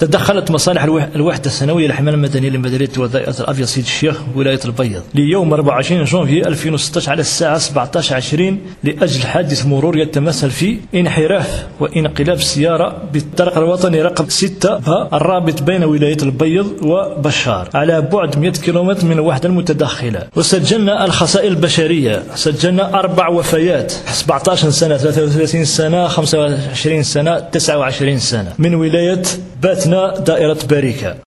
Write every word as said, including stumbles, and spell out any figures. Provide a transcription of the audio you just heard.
تدخلت مصالح الوحدة السنوية للحماية المدنية لمديرية وظائف الأبيض سيد الشيخ ولاية البيض ليوم أربعة وعشرين جونفي ألفين وستة عشر على الساعة سبعة عشر عشرين لأجل حادث مرور يتمثل في انحراف وانقلاب السيارة بالطريق الوطني رقم ستة الرابط بين ولاية البيض وبشار على بعد مئة كيلومتر من الوحدة المتدخلة. وسجلنا الخسائر البشرية، سجلنا أربع وفيات سبعة عشر سنة ثلاثة وثلاثين سنة خمسة وعشرين سنة تسعة وعشرين سنة من ولاية باتنا دائرة باريكا.